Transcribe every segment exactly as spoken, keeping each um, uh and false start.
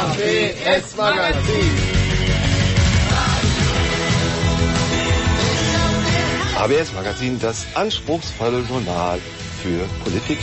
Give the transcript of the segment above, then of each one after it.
A B S Magazin. A B S Magazin, das anspruchsvolle Journal für Politik.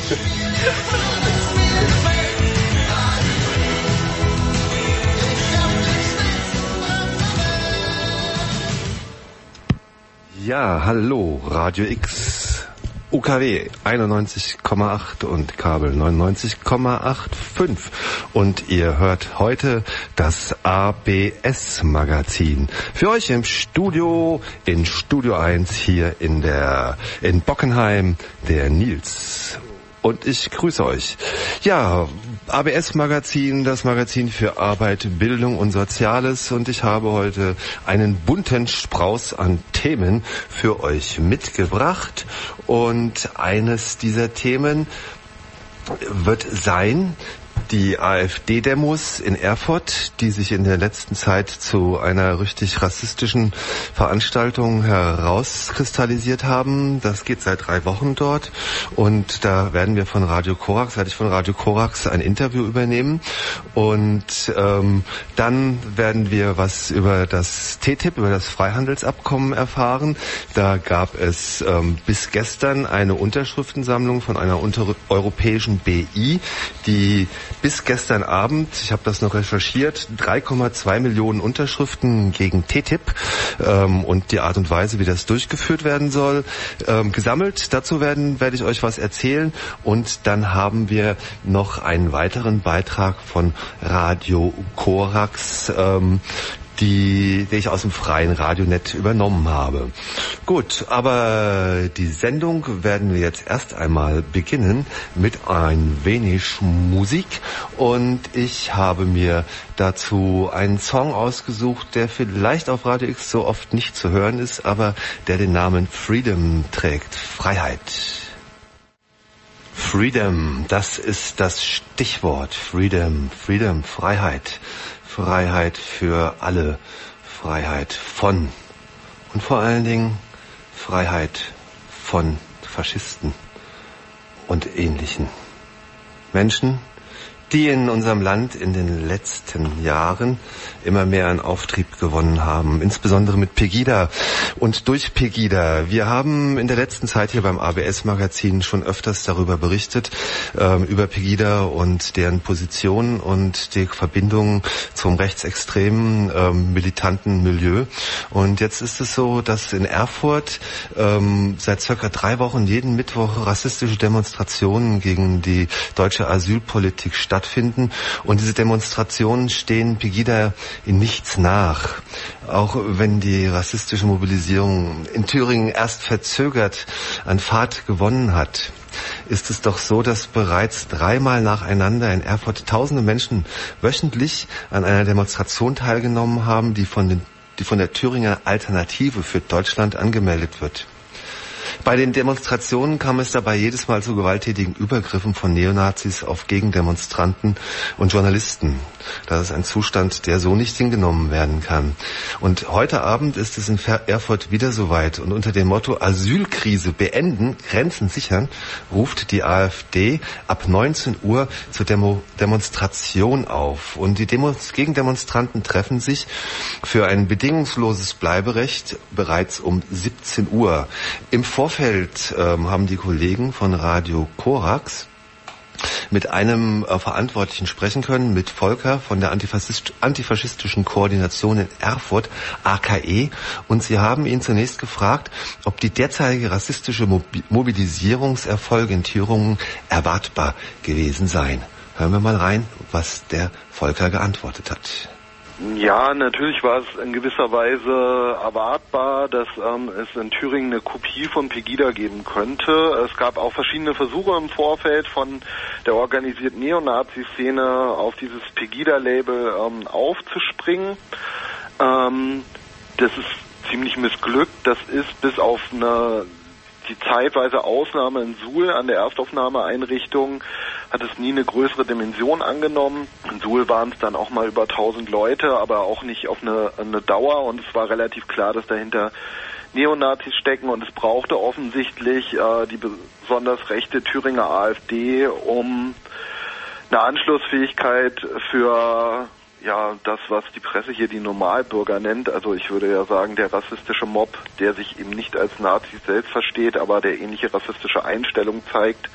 Ja, hallo, Radio X, U K W einundneunzig Komma acht und Kabel neunundneunzig Komma fünfundachtzig. Und ihr hört heute das A B S Magazin. Für euch im Studio, in Studio eins hier in der, in Bockenheim, der Nils. Und ich grüße euch. Ja, A B S Magazin, das Magazin für Arbeit, Bildung und Soziales. Und ich habe heute einen bunten Strauß an Themen für euch mitgebracht. Und eines dieser Themen wird sein die AfD-Demos in Erfurt, die sich in der letzten Zeit zu einer richtig rassistischen Veranstaltung herauskristallisiert haben. Das geht seit drei Wochen dort und da werden wir von Radio Korax, werde ich von Radio Korax ein Interview übernehmen und ähm, dann werden wir was über das T T I P, über das Freihandelsabkommen erfahren. Da gab es ähm, bis gestern eine Unterschriftensammlung von einer unter- europäischen B I, die bis gestern Abend, ich habe das noch recherchiert, drei Komma zwei Millionen Unterschriften gegen T T I P ähm, und die Art und Weise, wie das durchgeführt werden soll, ähm, gesammelt. Dazu werden, werde ich euch was erzählen und dann haben wir noch einen weiteren Beitrag von Radio Korax, ähm, die, die ich aus dem freien Radionet übernommen habe. Gut, aber die Sendung werden wir jetzt erst einmal beginnen mit ein wenig Musik und ich habe mir dazu einen Song ausgesucht, der vielleicht auf Radio X so oft nicht zu hören ist, aber der den Namen Freedom trägt, Freiheit. Freedom, das ist das Stichwort. Freedom, Freedom, Freiheit. Freiheit für alle, Freiheit von und vor allen Dingen Freiheit von Faschisten und ähnlichen Menschen, die in unserem Land in den letzten Jahren immer mehr an Auftrieb gewonnen haben, insbesondere mit Pegida und durch Pegida. Wir haben in der letzten Zeit hier beim A B S-Magazin schon öfters darüber berichtet, ähm, über Pegida und deren Position und die Verbindung zum rechtsextremen, ähm, militanten Milieu. Und jetzt ist es so, dass in Erfurt ähm, seit circa drei Wochen jeden Mittwoch rassistische Demonstrationen gegen die deutsche Asylpolitik stattfinden. Und diese Demonstrationen stehen Pegida in nichts nach. Auch wenn die rassistische Mobilisierung in Thüringen erst verzögert an Fahrt gewonnen hat, ist es doch so, dass bereits dreimal nacheinander in Erfurt tausende Menschen wöchentlich an einer Demonstration teilgenommen haben, die von, den, die von der Thüringer Alternative für Deutschland angemeldet wird. Bei den Demonstrationen kam es dabei jedes Mal zu gewalttätigen Übergriffen von Neonazis auf Gegendemonstranten und Journalisten. Das ist ein Zustand, der so nicht hingenommen werden kann. Und heute Abend ist es in Erfurt wieder soweit. Und unter dem Motto Asylkrise beenden, Grenzen sichern, ruft die AfD ab neunzehn Uhr zur Demo- Demonstration auf. Und die Demo- Gegendemonstranten treffen sich für ein bedingungsloses Bleiberecht bereits um siebzehn Uhr. Im Vorfeld ähm, haben die Kollegen von Radio Korax mit einem äh, Verantwortlichen sprechen können, mit Volker von der Antifaschist- antifaschistischen Koordination in Erfurt, A K E, und sie haben ihn zunächst gefragt, ob die derzeitige rassistische Mobi- Mobilisierungserfolge in Thüringen erwartbar gewesen seien. Hören wir mal rein, was der Volker geantwortet hat. Ja, natürlich war es in gewisser Weise erwartbar, dass ähm, es in Thüringen eine Kopie von Pegida geben könnte. Es gab auch verschiedene Versuche im Vorfeld von der organisierten Neonazi-Szene auf dieses Pegida-Label ähm, aufzuspringen. Ähm, das ist ziemlich missglückt. Das ist bis auf eine die zeitweise Ausnahme in Suhl an der Erstaufnahmeeinrichtung hat es nie eine größere Dimension angenommen. In Suhl waren es dann auch mal über tausend Leute, aber auch nicht auf eine, eine Dauer, und es war relativ klar, dass dahinter Neonazis stecken, und es brauchte offensichtlich äh, die besonders rechte Thüringer AfD, um eine Anschlussfähigkeit für ja das, was die Presse hier die Normalbürger nennt. Also ich würde ja sagen, der rassistische Mob, der sich eben nicht als Nazis selbst versteht, aber der ähnliche rassistische Einstellung zeigt,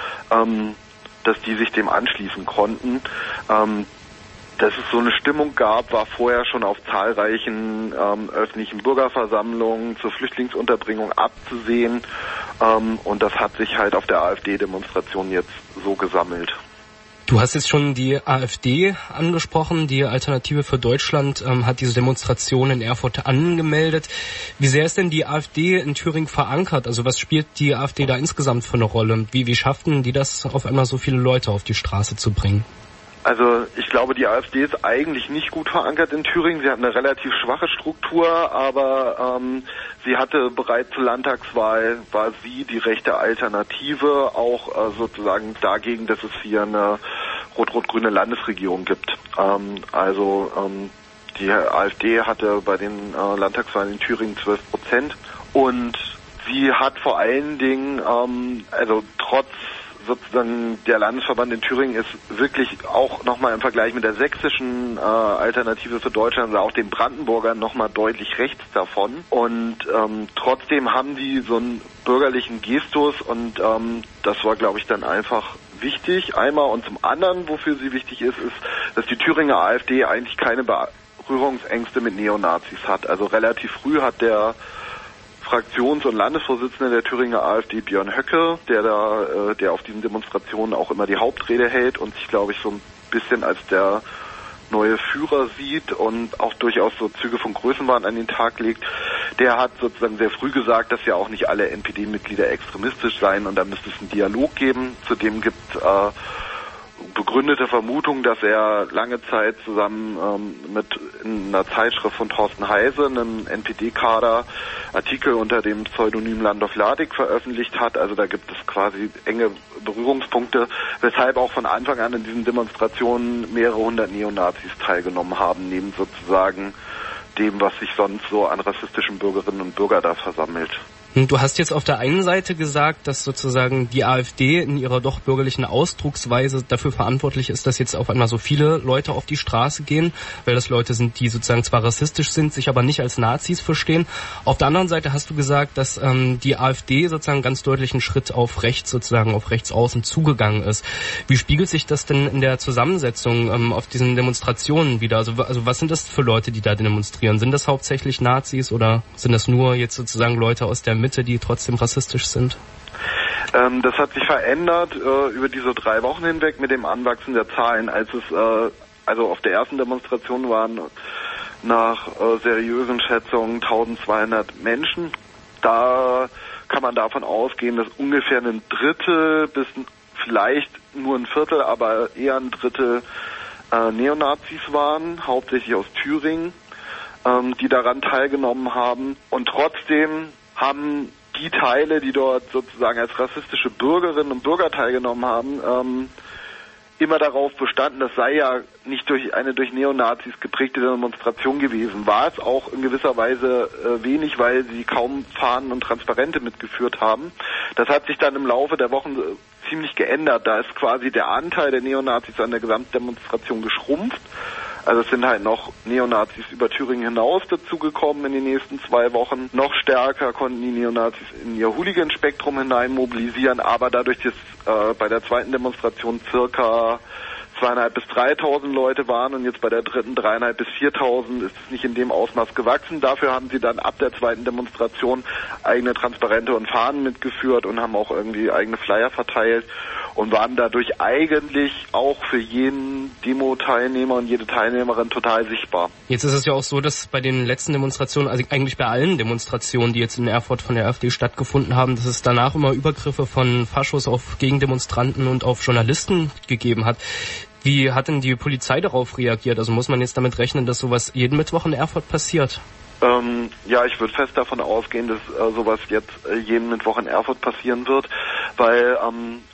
ähm, dass die sich dem anschließen konnten. Ähm, dass es so eine Stimmung gab, war vorher schon auf zahlreichen ähm, öffentlichen Bürgerversammlungen zur Flüchtlingsunterbringung abzusehen. Ähm, und das hat sich halt auf der AfD-Demonstration jetzt so gesammelt. Du hast jetzt schon die AfD angesprochen. Die Alternative für Deutschland ähm, hat diese Demonstration in Erfurt angemeldet. Wie sehr ist denn die AfD in Thüringen verankert? Also was spielt die AfD da insgesamt für eine Rolle? Wie, wie schafften die das, auf einmal so viele Leute auf die Straße zu bringen? Also ich glaube, die AfD ist eigentlich nicht gut verankert in Thüringen. Sie hat eine relativ schwache Struktur, aber ähm, sie hatte bereits zur Landtagswahl, war sie die rechte Alternative, auch äh, sozusagen dagegen, dass es hier eine rot-rot-grüne Landesregierung gibt. Ähm, also ähm, die AfD hatte bei den äh, Landtagswahlen in Thüringen zwölf Prozent und sie hat vor allen Dingen, ähm, also trotz sozusagen der Landesverband in Thüringen ist wirklich auch nochmal im Vergleich mit der sächsischen äh, Alternative für Deutschland oder auch den Brandenburgern nochmal deutlich rechts davon. Und ähm, trotzdem haben die so einen bürgerlichen Gestus und ähm, das war, glaube ich, dann einfach wichtig. Einmal und zum anderen, wofür sie wichtig ist, ist, dass die Thüringer AfD eigentlich keine Berührungsängste mit Neonazis hat. Also relativ früh hat der Fraktions- und Landesvorsitzender der Thüringer AfD, Björn Höcke, der da, äh, der auf diesen Demonstrationen auch immer die Hauptrede hält und sich, glaube ich, so ein bisschen als der neue Führer sieht und auch durchaus so Züge von Größenwahn an den Tag legt, der hat sozusagen sehr früh gesagt, dass ja auch nicht alle N P D-Mitglieder extremistisch seien und da müsste es einen Dialog geben. Zudem gibt es äh, begründete Vermutung, dass er lange Zeit zusammen ähm, mit in einer Zeitschrift von Thorsten Heise, einem N P D-Kader, Artikel unter dem Pseudonym Landolf Ladig veröffentlicht hat. Also da gibt es quasi enge Berührungspunkte, weshalb auch von Anfang an in diesen Demonstrationen mehrere hundert Neonazis teilgenommen haben, neben sozusagen dem, was sich sonst so an rassistischen Bürgerinnen und Bürgern da versammelt. Du hast jetzt auf der einen Seite gesagt, dass sozusagen die AfD in ihrer doch bürgerlichen Ausdrucksweise dafür verantwortlich ist, dass jetzt auf einmal so viele Leute auf die Straße gehen, weil das Leute sind, die sozusagen zwar rassistisch sind, sich aber nicht als Nazis verstehen. Auf der anderen Seite hast du gesagt, dass ähm, die AfD sozusagen ganz deutlich einen Schritt auf rechts, sozusagen auf rechts außen zugegangen ist. Wie spiegelt sich das denn in der Zusammensetzung ähm, auf diesen Demonstrationen wieder? Also, also was sind das für Leute, die da demonstrieren? Sind das hauptsächlich Nazis oder sind das nur jetzt sozusagen Leute aus der Mitte, die trotzdem rassistisch sind? Ähm, das hat sich verändert äh, über diese drei Wochen hinweg mit dem Anwachsen der Zahlen. Als es äh, also auf der ersten Demonstration waren nach äh, seriösen Schätzungen eintausendzweihundert Menschen. Da kann man davon ausgehen, dass ungefähr ein Drittel bis vielleicht nur ein Viertel, aber eher ein Drittel äh, Neonazis waren, hauptsächlich aus Thüringen, ähm, die daran teilgenommen haben. Und trotzdem haben die Teile, die dort sozusagen als rassistische Bürgerinnen und Bürger teilgenommen haben, ähm, immer darauf bestanden, das sei ja nicht durch eine durch Neonazis geprägte Demonstration gewesen. War es auch in gewisser Weise äh, wenig, weil sie kaum Fahnen und Transparente mitgeführt haben. Das hat sich dann im Laufe der Wochen äh, ziemlich geändert. Da ist quasi der Anteil der Neonazis an der Gesamtdemonstration geschrumpft. Also es sind halt noch Neonazis über Thüringen hinaus dazugekommen in den nächsten zwei Wochen. Noch stärker konnten die Neonazis in ihr Hooligan-Spektrum hinein mobilisieren, aber dadurch, dass äh, bei der zweiten Demonstration circa zweieinhalb bis dreitausend Leute waren und jetzt bei der dritten dreieinhalb bis viertausend ist es nicht in dem Ausmaß gewachsen. Dafür haben sie dann ab der zweiten Demonstration eigene Transparente und Fahnen mitgeführt und haben auch irgendwie eigene Flyer verteilt und waren dadurch eigentlich auch für jeden Demo-Teilnehmer und jede Teilnehmerin total sichtbar. Jetzt ist es ja auch so, dass bei den letzten Demonstrationen, also eigentlich bei allen Demonstrationen, die jetzt in Erfurt von der AfD stattgefunden haben, dass es danach immer Übergriffe von Faschos auf Gegendemonstranten und auf Journalisten gegeben hat. Wie hat denn die Polizei darauf reagiert? Also muss man jetzt damit rechnen, dass sowas jeden Mittwoch in Erfurt passiert? Ähm, ja, ich würde fest davon ausgehen, dass äh, sowas jetzt äh, jeden Mittwoch in Erfurt passieren wird, weil ähm,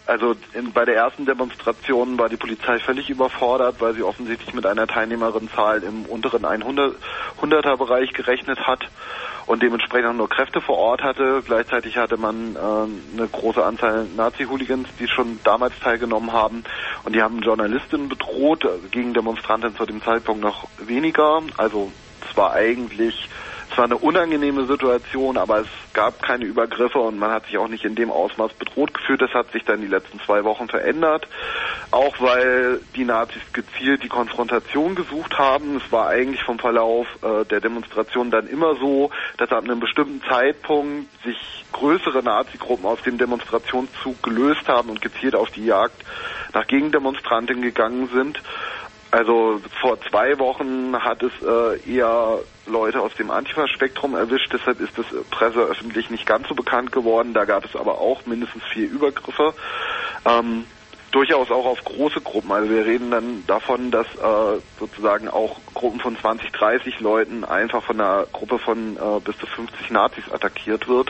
Also in, bei der ersten Demonstration war die Polizei völlig überfordert, weil sie offensichtlich mit einer Teilnehmerinnenzahl im unteren hunderter-Bereich gerechnet hat und dementsprechend auch nur Kräfte vor Ort hatte. Gleichzeitig hatte man äh, eine große Anzahl Nazi-Hooligans, die schon damals teilgenommen haben, und die haben Journalistinnen bedroht, gegen Demonstranten zu dem Zeitpunkt noch weniger. Also es war eigentlich... Es war eine unangenehme Situation, aber es gab keine Übergriffe und man hat sich auch nicht in dem Ausmaß bedroht gefühlt. Das hat sich dann die letzten zwei Wochen verändert, auch weil die Nazis gezielt die Konfrontation gesucht haben. Es war eigentlich vom Verlauf äh, der Demonstration dann immer so, dass ab einem bestimmten Zeitpunkt sich größere Nazi-Gruppen aus dem Demonstrationszug gelöst haben und gezielt auf die Jagd nach Gegendemonstranten gegangen sind. Also vor zwei Wochen hat es äh, eher Leute aus dem Antifa-Spektrum erwischt, deshalb ist das presseöffentlich nicht ganz so bekannt geworden. Da gab es aber auch mindestens vier Übergriffe, ähm, durchaus auch auf große Gruppen. Also wir reden dann davon, dass äh, sozusagen auch Gruppen von zwanzig, dreißig Leuten einfach von einer Gruppe von äh, bis zu fünfzig Nazis attackiert wird.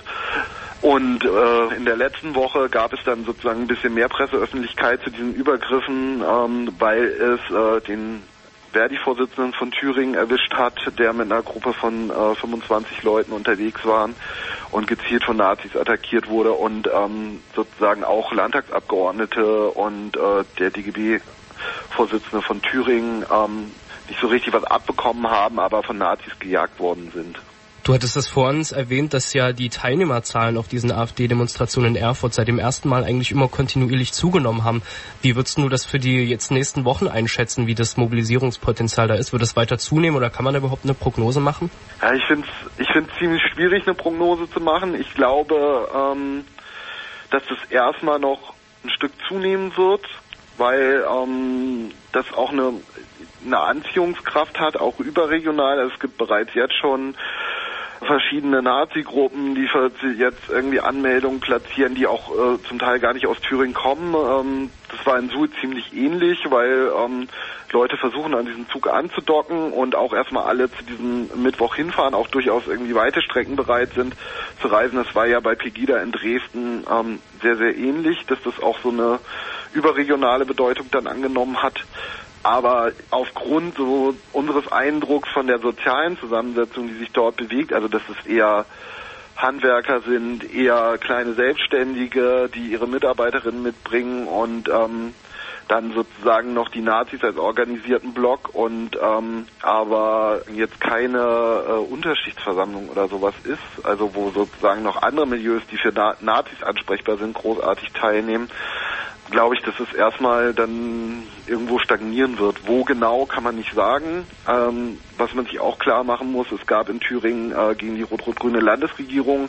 Und äh, in der letzten Woche gab es dann sozusagen ein bisschen mehr Presseöffentlichkeit zu diesen Übergriffen, ähm, weil es äh, den Verdi-Vorsitzenden von Thüringen erwischt hat, der mit einer Gruppe von äh, fünfundzwanzig Leuten unterwegs waren und gezielt von Nazis attackiert wurde, und ähm, sozusagen auch Landtagsabgeordnete und äh, der D G B-Vorsitzende von Thüringen ähm, nicht so richtig was abbekommen haben, aber von Nazis gejagt worden sind. Du hattest es vor uns erwähnt, dass ja die Teilnehmerzahlen auf diesen AfD-Demonstrationen in Erfurt seit dem ersten Mal eigentlich immer kontinuierlich zugenommen haben. Wie würdest du das für die jetzt nächsten Wochen einschätzen, wie das Mobilisierungspotenzial da ist? Wird das weiter zunehmen oder kann man da überhaupt eine Prognose machen? Ja, ich finde es ich find's ziemlich schwierig, eine Prognose zu machen. Ich glaube, ähm, dass das erstmal noch ein Stück zunehmen wird, weil ähm, das auch eine, eine Anziehungskraft hat, auch überregional. Es gibt bereits jetzt schon verschiedene Nazi-Gruppen, die jetzt irgendwie Anmeldungen platzieren, die auch äh, zum Teil gar nicht aus Thüringen kommen. Ähm, das war in Suhl ziemlich ähnlich, weil ähm, Leute versuchen, an diesen Zug anzudocken und auch erstmal alle zu diesem Mittwoch hinfahren, auch durchaus irgendwie weite Strecken bereit sind zu reisen. Das war ja bei Pegida in Dresden ähm, sehr, sehr ähnlich, dass das auch so eine überregionale Bedeutung dann angenommen hat. Aber aufgrund so unseres Eindrucks von der sozialen Zusammensetzung, die sich dort bewegt, also dass es eher Handwerker sind, eher kleine Selbstständige, die ihre Mitarbeiterinnen mitbringen und ähm, dann sozusagen noch die Nazis als organisierten Block und ähm, aber jetzt keine äh, Unterschichtsversammlung oder sowas ist, also wo sozusagen noch andere Milieus, die für Na- Nazis ansprechbar sind, großartig teilnehmen, glaube ich, dass es erstmal dann irgendwo stagnieren wird. Wo genau, kann man nicht sagen. Ähm, was man sich auch klar machen muss, es gab in Thüringen äh, gegen die rot-rot-grüne Landesregierung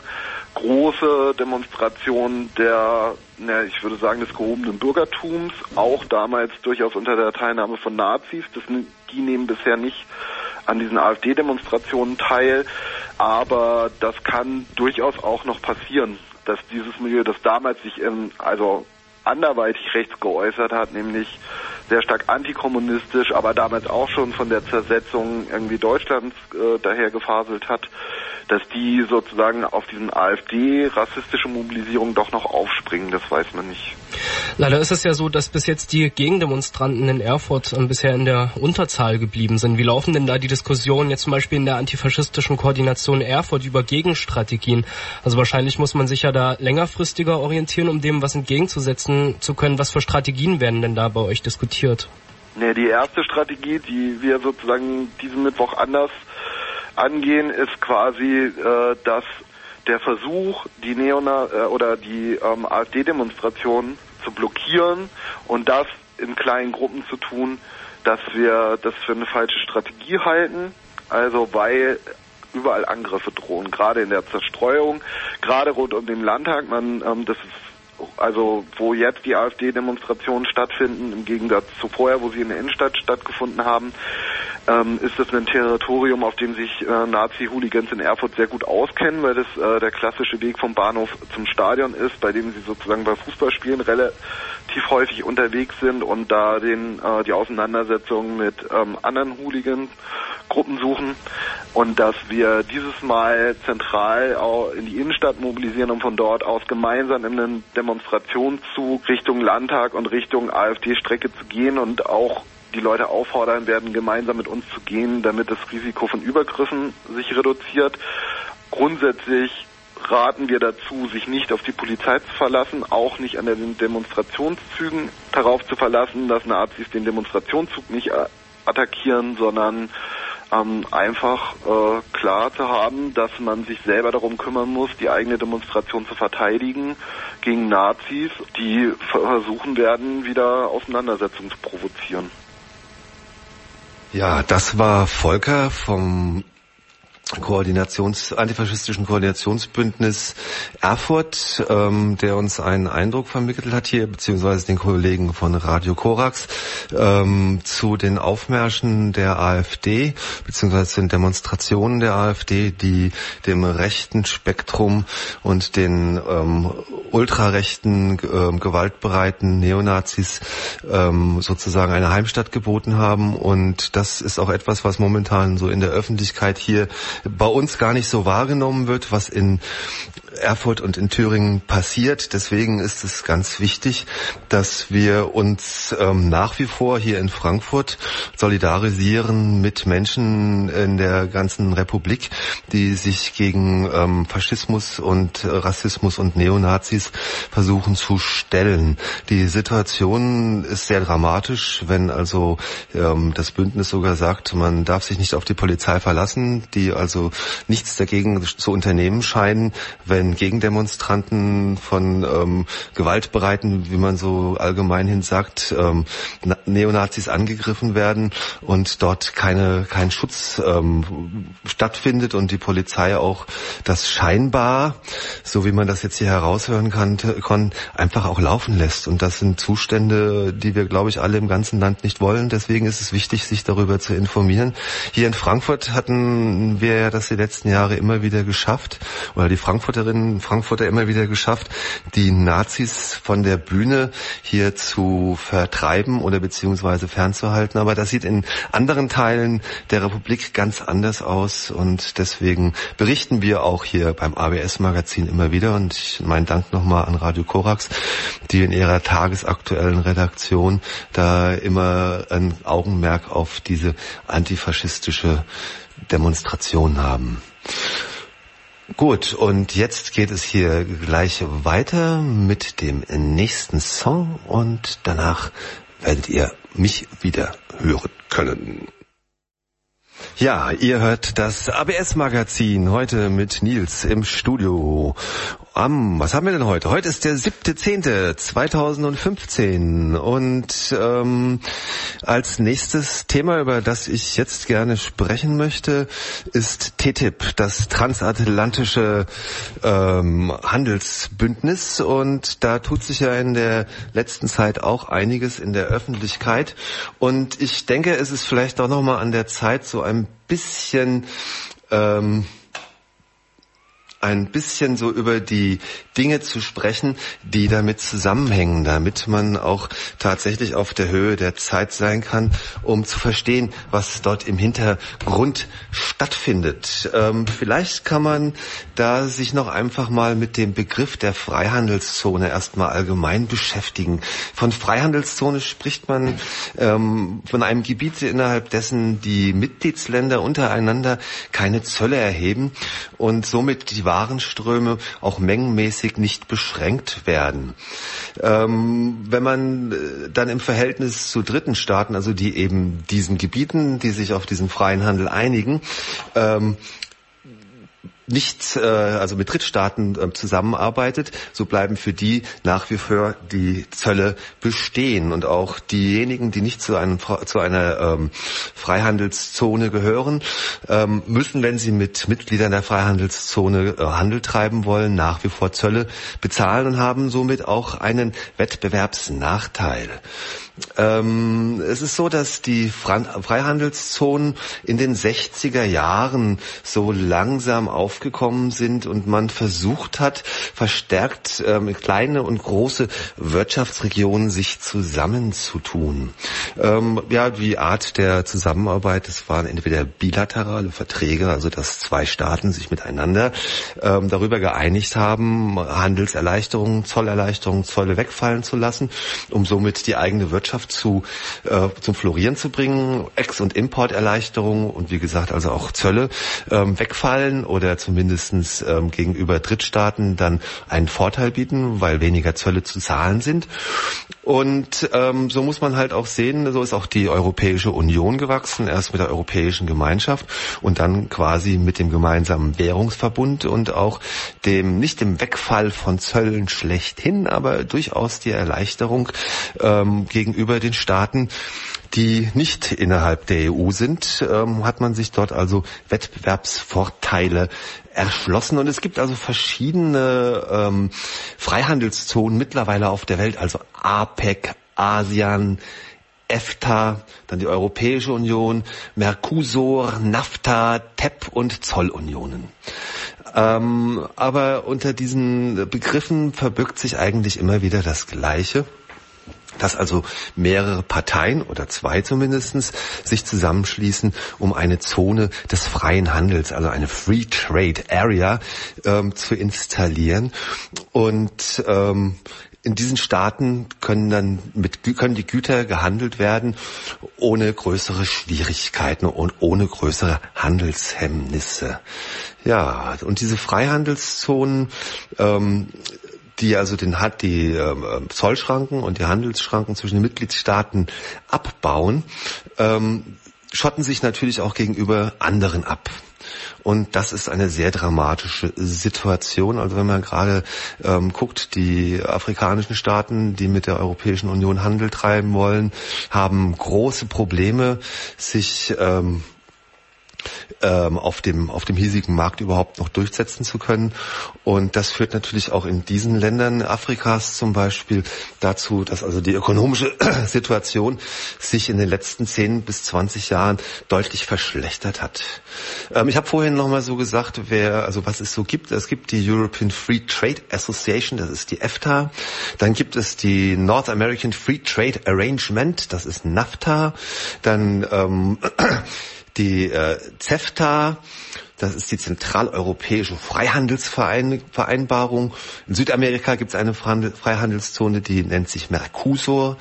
große Demonstrationen der, na, ich würde sagen, des gehobenen Bürgertums, auch damals durchaus unter der Teilnahme von Nazis. Das, die nehmen bisher nicht an diesen AfD-Demonstrationen teil, aber das kann durchaus auch noch passieren, dass dieses Milieu, das damals sich in, also anderweitig rechts geäußert hat, nämlich sehr stark antikommunistisch, aber damals auch schon von der Zersetzung irgendwie Deutschlands äh, daher gefaselt hat, dass die sozusagen auf diesen AfD-rassistische Mobilisierung doch noch aufspringen, das weiß man nicht. Leider ist es ja so, dass bis jetzt die Gegendemonstranten in Erfurt bisher in der Unterzahl geblieben sind. Wie laufen denn da die Diskussionen jetzt zum Beispiel in der antifaschistischen Koordination Erfurt über Gegenstrategien? Also wahrscheinlich muss man sich ja da längerfristiger orientieren, um dem was entgegenzusetzen zu können. Was für Strategien werden denn da bei euch diskutiert? Nee, die erste Strategie, die wir sozusagen diesen Mittwoch anders angehen, ist quasi, äh, dass der Versuch, die Neona äh, oder die ähm, AfD-Demonstrationen zu blockieren und das in kleinen Gruppen zu tun, dass wir das für eine falsche Strategie halten. Also weil überall Angriffe drohen, gerade in der Zerstreuung, gerade rund um den Landtag. Man, ähm, das ist also wo jetzt die AfD-Demonstrationen stattfinden, im Gegensatz zu vorher, wo sie in der Innenstadt stattgefunden haben, ähm, ist das ein Territorium, auf dem sich äh, Nazi-Hooligans in Erfurt sehr gut auskennen, weil das äh, der klassische Weg vom Bahnhof zum Stadion ist, bei dem sie sozusagen bei Fußballspielen relativ häufig unterwegs sind und da den äh, die Auseinandersetzungen mit ähm, anderen Hooligan-Gruppen suchen. und dass wir dieses Mal zentral auch in die Innenstadt mobilisieren, um von dort aus gemeinsam in einen Demonstrationszug Richtung Landtag und Richtung AfD-Strecke zu gehen und auch die Leute auffordern werden, gemeinsam mit uns zu gehen, damit das Risiko von Übergriffen sich reduziert. Grundsätzlich raten wir dazu, sich nicht auf die Polizei zu verlassen, auch nicht an den Demonstrationszügen darauf zu verlassen, dass Nazis den Demonstrationszug nicht attackieren, sondern ähm, einfach äh, klar zu haben, dass man sich selber darum kümmern muss, die eigene Demonstration zu verteidigen gegen Nazis, die versuchen werden, wieder Auseinandersetzungen zu provozieren. Ja, das war Volker vom Koordinations, antifaschistischen Koordinationsbündnis Erfurt, ähm, der uns einen Eindruck vermittelt hat hier, beziehungsweise den Kollegen von Radio Korax, ähm, zu den Aufmärschen der AfD, beziehungsweise den Demonstrationen der AfD, die dem rechten Spektrum und den ähm, ultrarechten, ähm, gewaltbereiten Neonazis ähm, sozusagen eine Heimstatt geboten haben. Und das ist auch etwas, was momentan so in der Öffentlichkeit hier bei uns gar nicht so wahrgenommen wird, was in Erfurt und in Thüringen passiert. Deswegen ist es ganz wichtig, dass wir uns ähm, nach wie vor hier in Frankfurt solidarisieren mit Menschen in der ganzen Republik, die sich gegen ähm, Faschismus und äh, Rassismus und Neonazis versuchen zu stellen. Die Situation ist sehr dramatisch, wenn also ähm, das Bündnis sogar sagt, man darf sich nicht auf die Polizei verlassen, die also nichts dagegen zu unternehmen scheinen, wenn Gegendemonstranten von ähm, gewaltbereiten, wie man so allgemein hin sagt, ähm, Neonazis angegriffen werden und dort keine kein Schutz ähm, stattfindet und die Polizei auch das scheinbar, so wie man das jetzt hier heraushören kann, kann einfach auch laufen lässt. Und das sind Zustände, die wir, glaube ich, alle im ganzen Land nicht wollen. Deswegen ist es wichtig, sich darüber zu informieren. Hier in Frankfurt hatten wir ja das die letzten Jahre immer wieder geschafft, oder die Frankfurterinnen Frankfurter immer wieder geschafft, die Nazis von der Bühne hier zu vertreiben oder beziehungsweise fernzuhalten. Aber das sieht in anderen Teilen der Republik ganz anders aus und deswegen berichten wir auch hier beim A B S-Magazin immer wieder und ich, mein Dank nochmal an Radio Korax, die in ihrer tagesaktuellen Redaktion da immer ein Augenmerk auf diese antifaschistische Demonstration haben. Gut, und jetzt geht es hier gleich weiter mit dem nächsten Song und danach werdet ihr mich wieder hören können. Ja, ihr hört das A B S-Magazin heute mit Nils im Studio. Um, was haben wir denn heute? Heute ist der siebte zehnte zweitausendfünfzehn und ähm, als nächstes Thema, über das ich jetzt gerne sprechen möchte, ist T T I P, das transatlantische ähm, Handelsbündnis, und da tut sich ja in der letzten Zeit auch einiges in der Öffentlichkeit und ich denke, es ist vielleicht auch nochmal an der Zeit, so ein bisschen ähm, ein bisschen so über die Dinge zu sprechen, die damit zusammenhängen, damit man auch tatsächlich auf der Höhe der Zeit sein kann, um zu verstehen, was dort im Hintergrund stattfindet. Ähm, vielleicht kann man da sich noch einfach mal mit dem Begriff der Freihandelszone erstmal allgemein beschäftigen. Von Freihandelszone spricht man ähm, von einem Gebiet, innerhalb dessen die Mitgliedsländer untereinander keine Zölle erheben und somit die Warenströme auch mengenmäßig nicht beschränkt werden. Ähm, wenn man dann im Verhältnis zu dritten Staaten, also die eben diesen Gebieten, die sich auf diesen freien Handel einigen, ähm, nicht, äh, also mit Drittstaaten äh, zusammenarbeitet, so bleiben für die nach wie vor die Zölle bestehen. Und auch diejenigen, die nicht zu, einem, zu einer ähm, Freihandelszone gehören, ähm, müssen, wenn sie mit Mitgliedern der Freihandelszone äh, Handel treiben wollen, nach wie vor Zölle bezahlen und haben somit auch einen Wettbewerbsnachteil. Ähm, es ist so, dass die Freihandelszonen in den sechziger Jahren so langsam aufgekommen sind und man versucht hat, verstärkt ähm, kleine und große Wirtschaftsregionen sich zusammenzutun. Ähm, ja, die Art der Zusammenarbeit, das waren entweder bilaterale Verträge, also dass zwei Staaten sich miteinander ähm, darüber geeinigt haben, Handelserleichterungen, Zollerleichterungen, Zölle wegfallen zu lassen, um somit die eigene Wirtschaft zu äh, zum Florieren zu bringen, Ex- und Importerleichterungen und wie gesagt also auch Zölle ähm, wegfallen oder zumindestens ähm, gegenüber Drittstaaten dann einen Vorteil bieten, weil weniger Zölle zu zahlen sind. Und ähm, so muss man halt auch sehen, so ist auch die Europäische Union gewachsen, erst mit der Europäischen Gemeinschaft und dann quasi mit dem gemeinsamen Währungsverbund und auch dem, nicht dem Wegfall von Zöllen schlechthin, aber durchaus die Erleichterung ähm, gegenüber den Staaten, die nicht innerhalb der E U sind, ähm, hat man sich dort also Wettbewerbsvorteile erschlossen. Und es gibt also verschiedene ähm, Freihandelszonen mittlerweile auf der Welt, also APEC, ASEAN, EFTA, dann die Europäische Union, Mercosur, NAFTA, T E P und Zollunionen. Ähm, aber unter diesen Begriffen verbirgt sich eigentlich immer wieder das Gleiche, dass also mehrere Parteien oder zwei zumindestens sich zusammenschließen, um eine Zone des freien Handels, also eine Free Trade Area, ähm, zu installieren. Und ähm, in diesen Staaten können dann mit können die Güter gehandelt werden ohne größere Schwierigkeiten und ohne größere Handelshemmnisse. Ja, und diese Freihandelszonen, ähm, die also den hat die äh, Zollschranken und die Handelsschranken zwischen den Mitgliedstaaten abbauen, ähm, schotten sich natürlich auch gegenüber anderen ab. Und das ist eine sehr dramatische Situation. Also wenn man gerade ähm, guckt, die afrikanischen Staaten, die mit der Europäischen Union Handel treiben wollen, haben große Probleme, sich ähm, ähm, auf dem auf dem hiesigen Markt überhaupt noch durchsetzen zu können. Und das führt natürlich auch in diesen Ländern Afrikas zum Beispiel dazu, dass also die ökonomische Situation sich in den letzten zehn bis zwanzig Jahren deutlich verschlechtert hat. Ähm, ich habe vorhin noch mal so gesagt, wer also was es so gibt. Es gibt die European Free Trade Association, das ist die EFTA. Dann gibt es die North American Free Trade Arrangement, das ist NAFTA. Dann ähm, die äh, CEFTA, das ist die Zentraleuropäische Freihandelsvereinbarung. In Südamerika gibt es eine Freihandelszone, die nennt sich Mercosur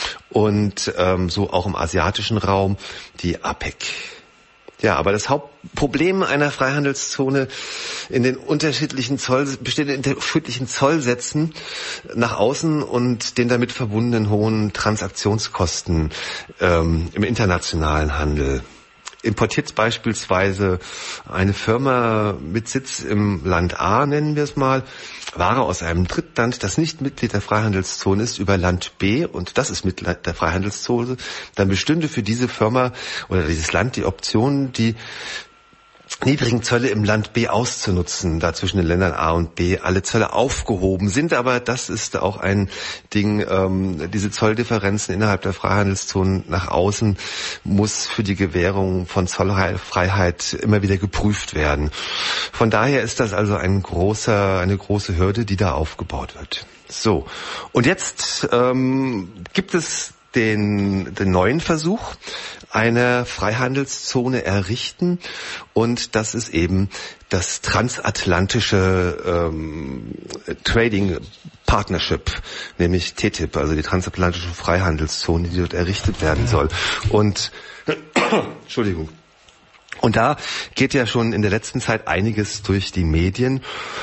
und ähm, so auch im asiatischen Raum die APEC. Ja, aber das Hauptproblem einer Freihandelszone in den unterschiedlichen Zoll besteht in den unterschiedlichen Zollsätzen nach außen und den damit verbundenen hohen Transaktionskosten ähm, im internationalen Handel. Importiert beispielsweise eine Firma mit Sitz im Land A, nennen wir es mal, Ware aus einem Drittland, das nicht Mitglied der Freihandelszone ist, über Land B, und das ist Mitglied der Freihandelszone, dann bestünde für diese Firma oder dieses Land die Option, die niedrigen Zölle im Land B auszunutzen, da zwischen den Ländern A und B alle Zölle aufgehoben sind. Aber das ist auch ein Ding, ähm, diese Zolldifferenzen innerhalb der Freihandelszonen nach außen muss für die Gewährung von Zollfreiheit immer wieder geprüft werden. Von daher ist das also ein großer, eine große Hürde, die da aufgebaut wird. So, und jetzt ähm, gibt es den, den neuen Versuch einer Freihandelszone errichten, und das ist eben das transatlantische ähm, Trading Partnership, nämlich T T I P, also die transatlantische Freihandelszone, die dort errichtet werden soll. Und Entschuldigung. Und da geht ja schon in der letzten Zeit einiges durch die Medien,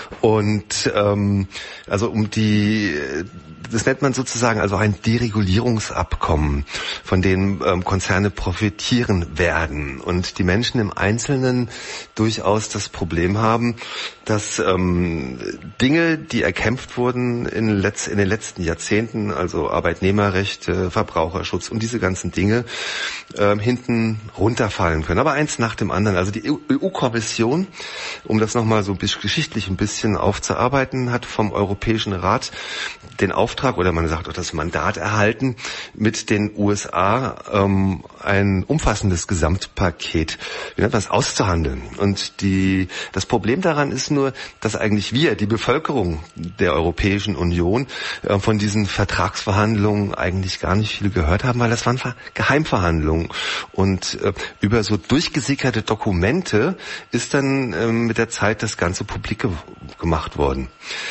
und ähm, also um die, das nennt man sozusagen also ein Deregulierungsabkommen, von dem ähm, Konzerne profitieren werden und die Menschen im Einzelnen durchaus das Problem haben, dass ähm, Dinge, die erkämpft wurden in, letz, in den letzten Jahrzehnten, also Arbeitnehmerrechte, Verbraucherschutz und diese ganzen Dinge, ähm, hinten runterfallen können. Aber eins nach dem anderen. Also die E U-Kommission, um das nochmal so ein bisschen geschichtlich ein bisschen aufzuarbeiten, hat vom Europäischen Rat den Auftrag oder man sagt auch das Mandat erhalten, mit den U S A ähm, ein umfassendes Gesamtpaket, wie nennt man das, auszuhandeln. Und die, das Problem daran ist nur, dass eigentlich wir, die Bevölkerung der Europäischen Union, äh, von diesen Vertragsverhandlungen eigentlich gar nicht viel gehört haben, weil das waren Geheimverhandlungen. Und äh, über so durchgesickerte Dokumente ist dann äh, mit der Zeit das Ganze publik ge- gemacht worden.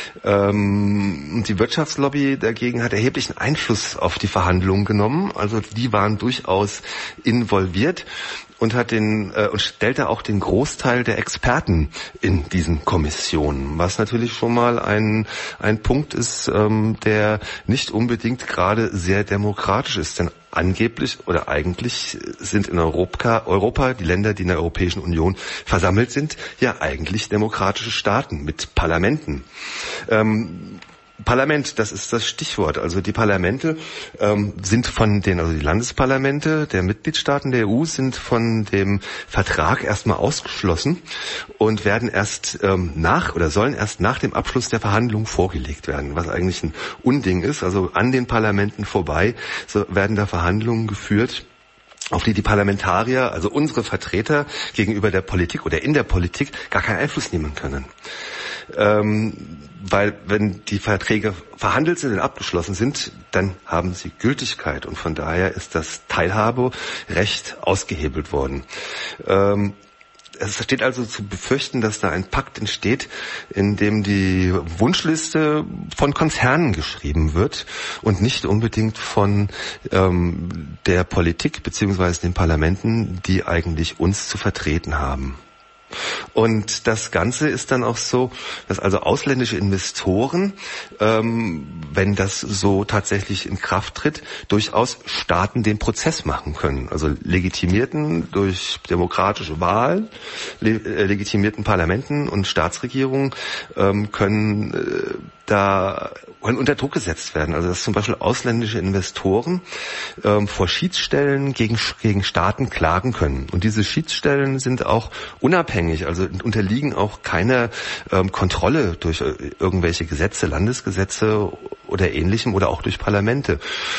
Ähm, die Wirtschaftslobby dagegen hat erheblichen Einfluss auf die Verhandlungen genommen. Also die waren durchaus involviert und hat den äh, und stellte auch den Großteil der Experten in diesen Kommissionen, was natürlich schon mal ein ein Punkt ist, ähm, der nicht unbedingt gerade sehr demokratisch ist, denn angeblich oder eigentlich sind in Europa, Europa, die Länder, die in der Europäischen Union versammelt sind, ja eigentlich demokratische Staaten mit Parlamenten. Ähm, Parlament, das ist das Stichwort. Also die Parlamente ähm, sind von den, also die Landesparlamente der Mitgliedstaaten der E U sind von dem Vertrag erstmal ausgeschlossen und werden erst ähm, nach oder sollen erst nach dem Abschluss der Verhandlungen vorgelegt werden, was eigentlich ein Unding ist. Also an den Parlamenten vorbei so werden da Verhandlungen geführt, auf die die Parlamentarier, also unsere Vertreter gegenüber der Politik oder in der Politik gar keinen Einfluss nehmen können. Ähm, weil wenn die Verträge verhandelt sind und abgeschlossen sind, dann haben sie Gültigkeit und von daher ist das Teilhaberecht ausgehebelt worden. Ähm, Es steht also zu befürchten, dass da ein Pakt entsteht, in dem die Wunschliste von Konzernen geschrieben wird und nicht unbedingt von ähm, der Politik beziehungsweise den Parlamenten, die eigentlich uns zu vertreten haben. Und das Ganze ist dann auch so, dass also ausländische Investoren, ähm, wenn das so tatsächlich in Kraft tritt, durchaus Staaten den Prozess machen können. Also legitimierten durch demokratische Wahlen, le- äh, legitimierten Parlamenten und Staatsregierungen ähm, können äh, da können unter Druck gesetzt werden. Also dass zum Beispiel ausländische Investoren ähm, vor Schiedsstellen gegen, gegen Staaten klagen können. Und diese Schiedsstellen sind auch unabhängig, also unterliegen auch keiner ähm, Kontrolle durch äh, irgendwelche Gesetze, Landesgesetze oder Ähnlichem oder auch durch Parlamente.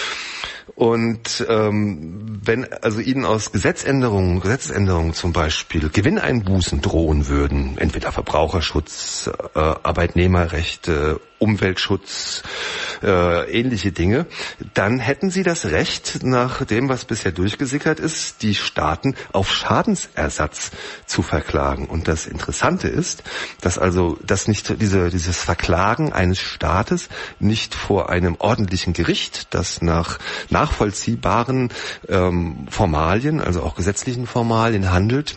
Und ähm, wenn also Ihnen aus Gesetzänderungen, Gesetzesänderungen zum Beispiel Gewinneinbußen drohen würden, entweder Verbraucherschutz, äh, Arbeitnehmerrechte, Umweltschutz, äh, ähnliche Dinge, dann hätten Sie das Recht, nach dem, was bisher durchgesickert ist, die Staaten auf Schadensersatz zu verklagen. Und das Interessante ist, dass also das nicht diese dieses Verklagen eines Staates nicht vor einem ordentlichen Gericht, das nach nachvollziehbaren ähm, Formalien, also auch gesetzlichen Formalien handelt.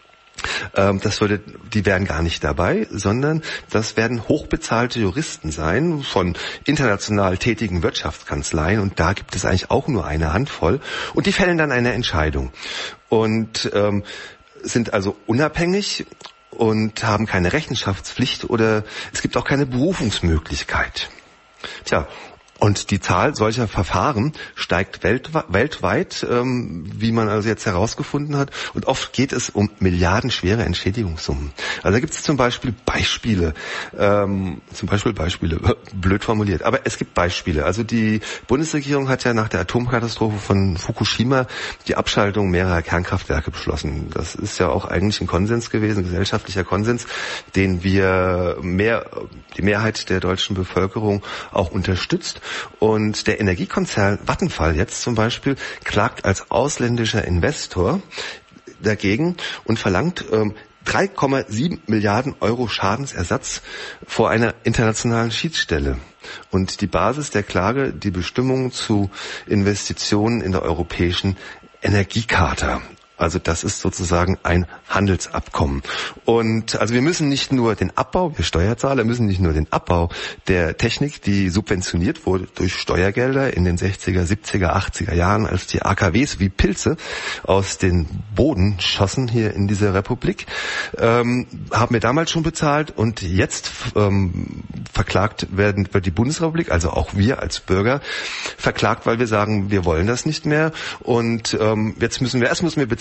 Ähm, das würde, die wären gar nicht dabei, sondern das werden hochbezahlte Juristen sein von international tätigen Wirtschaftskanzleien und da gibt es eigentlich auch nur eine Handvoll und die fällen dann eine Entscheidung und ähm, sind also unabhängig und haben keine Rechenschaftspflicht oder es gibt auch keine Berufungsmöglichkeit. Tja. Und die Zahl solcher Verfahren steigt weltwe- weltweit, ähm, wie man also jetzt herausgefunden hat. Und oft geht es um milliardenschwere Entschädigungssummen. Also da gibt es zum Beispiel Beispiele, ähm, zum Beispiel Beispiele, blöd formuliert, aber es gibt Beispiele. Also die Bundesregierung hat ja nach der Atomkatastrophe von Fukushima die Abschaltung mehrerer Kernkraftwerke beschlossen. Das ist ja auch eigentlich ein Konsens gewesen, ein gesellschaftlicher Konsens, den wir mehr, die Mehrheit der deutschen Bevölkerung auch unterstützt. Und der Energiekonzern Vattenfall jetzt zum Beispiel klagt als ausländischer Investor dagegen und verlangt ähm, drei Komma sieben Milliarden Euro Schadensersatz vor einer internationalen Schiedsstelle. Und die Basis der Klage, die Bestimmungen zu Investitionen in der europäischen Energiecharta. Also das ist sozusagen ein Handelsabkommen. Und also wir müssen nicht nur den Abbau, wir Steuerzahler müssen nicht nur den Abbau der Technik, die subventioniert wurde durch Steuergelder in den sechziger, siebziger, achtziger Jahren, als die A K Ws wie Pilze aus den Boden schossen hier in dieser Republik, ähm, haben wir damals schon bezahlt und jetzt ähm, verklagt werden, wird die Bundesrepublik, also auch wir als Bürger, verklagt, weil wir sagen, wir wollen das nicht mehr und ähm, jetzt müssen wir, erst müssen wir bezahlen,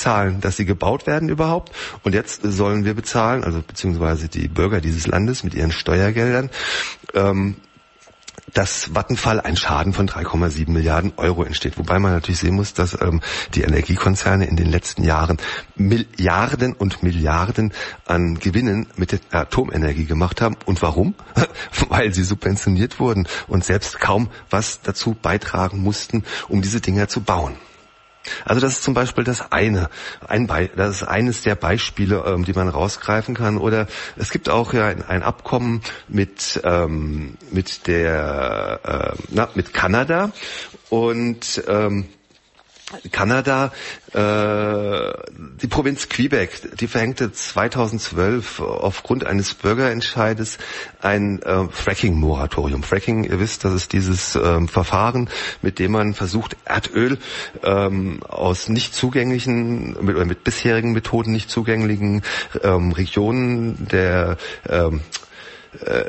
bezahlen, dass sie gebaut werden überhaupt. Und jetzt sollen wir bezahlen, also beziehungsweise die Bürger dieses Landes mit ihren Steuergeldern, ähm, dass Vattenfall ein Schaden von drei Komma sieben Milliarden Euro entsteht. Wobei man natürlich sehen muss, dass ähm, die Energiekonzerne in den letzten Jahren Milliarden und Milliarden an Gewinnen mit der Atomenergie gemacht haben. Und warum? Weil sie subventioniert wurden und selbst kaum was dazu beitragen mussten, um diese Dinger zu bauen. Also das ist zum Beispiel das eine, ein Be- das ist eines der Beispiele, ähm, die man rausgreifen kann. Oder es gibt auch ja ein, ein Abkommen mit ähm, mit der äh, na, mit Kanada und ähm, Kanada, äh, die Provinz Quebec, die verhängte zweitausendzwölf aufgrund eines Bürgerentscheides ein äh, Fracking-Moratorium. Fracking, ihr wisst, das ist dieses ähm, Verfahren, mit dem man versucht, Erdöl ähm, aus nicht zugänglichen, mit, oder mit bisherigen Methoden nicht zugänglichen ähm, Regionen der ähm, äh,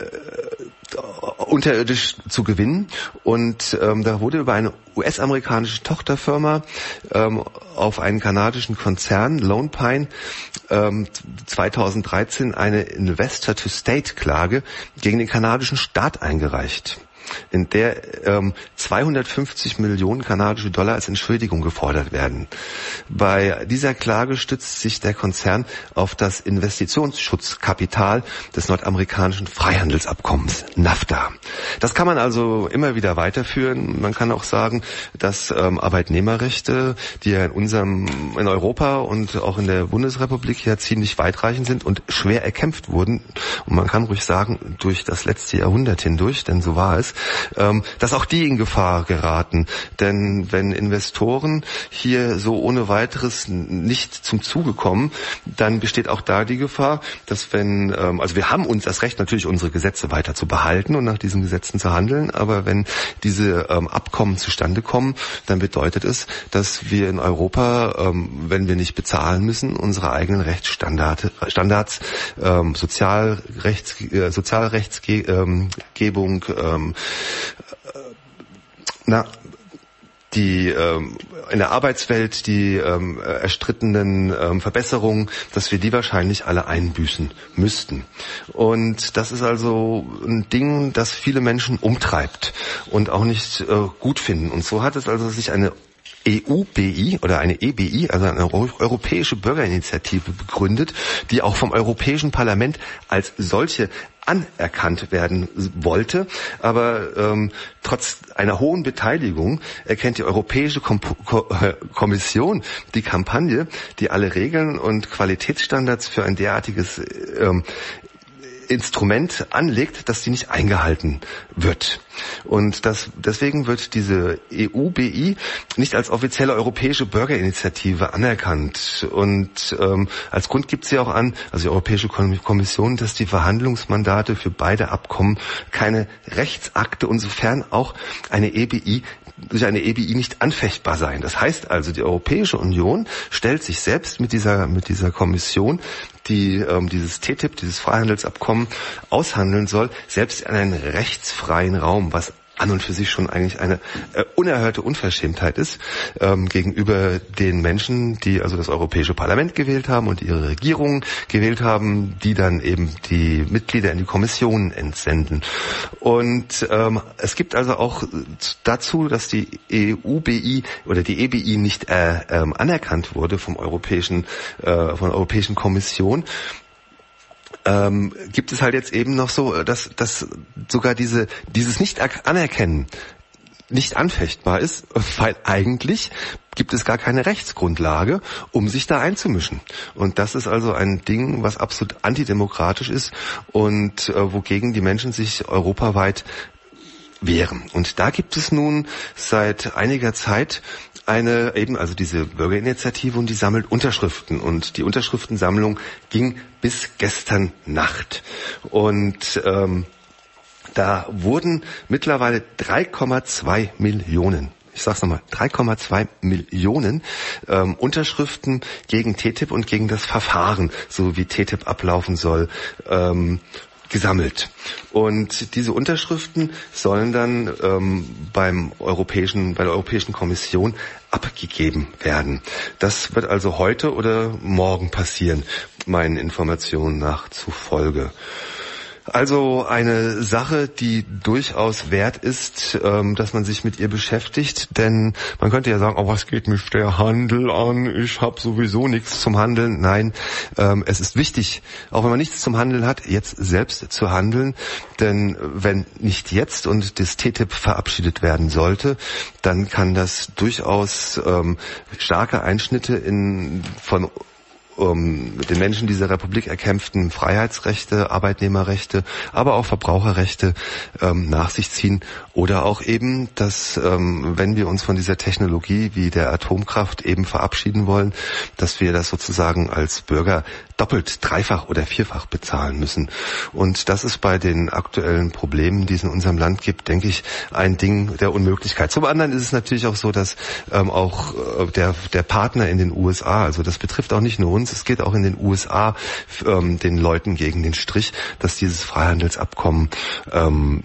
unterirdisch zu gewinnen. Und ähm, da wurde über eine U S-amerikanische Tochterfirma ähm, auf einen kanadischen Konzern, Lone Pine, ähm, zweitausenddreizehn eine Investor-to-State-Klage gegen den kanadischen Staat eingereicht, in der ähm, zweihundertfünfzig Millionen kanadische Dollar als Entschädigung gefordert werden. Bei dieser Klage stützt sich der Konzern auf das Investitionsschutzkapital des nordamerikanischen Freihandelsabkommens NAFTA. Das kann man also immer wieder weiterführen. Man kann auch sagen, dass ähm, Arbeitnehmerrechte, die ja in unserem, in Europa und auch in der Bundesrepublik ja ziemlich weitreichend sind und schwer erkämpft wurden, und man kann ruhig sagen, durch das letzte Jahrhundert hindurch, denn so war es, dass auch die in Gefahr geraten. Denn wenn Investoren hier so ohne weiteres nicht zum Zuge kommen, dann besteht auch da die Gefahr, dass wenn, also wir haben uns das Recht, natürlich unsere Gesetze weiter zu behalten und nach diesen Gesetzen zu handeln, aber wenn diese Abkommen zustande kommen, dann bedeutet es, dass wir in Europa, wenn wir nicht bezahlen müssen, unsere eigenen Rechtsstandards, Standards, Sozialrechts, Sozialrechtsgebung, na, die ähm, in der Arbeitswelt die ähm, erstrittenen ähm, Verbesserungen, dass wir die wahrscheinlich alle einbüßen müssten. Und das ist also ein Ding, das viele Menschen umtreibt und auch nicht äh, gut finden. Und so hat es also sich eine E U B I oder eine E B I, also eine europäische Bürgerinitiative begründet, die auch vom Europäischen Parlament als solche anerkannt werden wollte, aber ähm, trotz einer hohen Beteiligung erkennt die Europäische Kom- Ko- Kommission die Kampagne, die alle Regeln und Qualitätsstandards für ein derartiges ähm, Instrument anlegt, dass die nicht eingehalten wird. Und das, deswegen wird diese E U B I nicht als offizielle europäische Bürgerinitiative anerkannt. Und ähm, als Grund gibt sie auch an, also die Europäische Kommission, dass die Verhandlungsmandate für beide Abkommen keine Rechtsakte und sofern auch eine E B I durch eine E B I nicht anfechtbar seien. Das heißt also, die Europäische Union stellt sich selbst mit dieser mit dieser Kommission, die ähm, dieses T T I P, dieses Freihandelsabkommen aushandeln soll, selbst in einen rechtsfreien Raum, was an und für sich schon eigentlich eine äh, unerhörte Unverschämtheit ist ähm, gegenüber den Menschen, die also das Europäische Parlament gewählt haben und ihre Regierungen gewählt haben, die dann eben die Mitglieder in die Kommission entsenden. Und ähm, es gibt also auch dazu, dass die E U B I oder die E B I nicht äh, ähm, anerkannt wurde vom Europäischen, äh, von der Europäischen Kommission. Ähm, gibt es halt jetzt eben noch so, dass, dass sogar diese, dieses Nicht-Anerkennen nicht anfechtbar ist, weil eigentlich gibt es gar keine Rechtsgrundlage, um sich da einzumischen. Und das ist also ein Ding, was absolut antidemokratisch ist und äh, wogegen die Menschen sich europaweit wehren. Und da gibt es nun seit einiger Zeit eine eben, also diese Bürgerinitiative, und die sammelt Unterschriften. Und die Unterschriftensammlung ging bis gestern Nacht. Und ähm, da wurden mittlerweile drei Komma zwei Millionen, ich sag's nochmal, drei Komma zwei Millionen ähm, Unterschriften gegen T T I P und gegen das Verfahren, so wie T T I P ablaufen soll, ähm, gesammelt. Und diese Unterschriften sollen dann ähm, beim europäischen, bei der Europäischen Kommission abgegeben werden. Das wird also heute oder morgen passieren, meinen Informationen nach zufolge. Also eine Sache, die durchaus wert ist, ähm, dass man sich mit ihr beschäftigt, denn man könnte ja sagen, oh, was geht mich der Handel an, ich habe sowieso nichts zum Handeln. Nein, ähm, es ist wichtig, auch wenn man nichts zum Handeln hat, jetzt selbst zu handeln, denn wenn nicht jetzt und das T T I P verabschiedet werden sollte, dann kann das durchaus ähm, starke Einschnitte in von Um, den Menschen dieser Republik erkämpften Freiheitsrechte, Arbeitnehmerrechte, aber auch Verbraucherrechte ähm, nach sich ziehen. Oder auch eben, dass ähm, wenn wir uns von dieser Technologie wie der Atomkraft eben verabschieden wollen, dass wir das sozusagen als Bürger doppelt, dreifach oder vierfach bezahlen müssen. Und das ist bei den aktuellen Problemen, die es in unserem Land gibt, denke ich, ein Ding der Unmöglichkeit. Zum anderen ist es natürlich auch so, dass ähm, auch äh, der, der Partner in den U S A, also das betrifft auch nicht nur uns, es geht auch in den U S A ähm, den Leuten gegen den Strich, dass dieses Freihandelsabkommen ähm,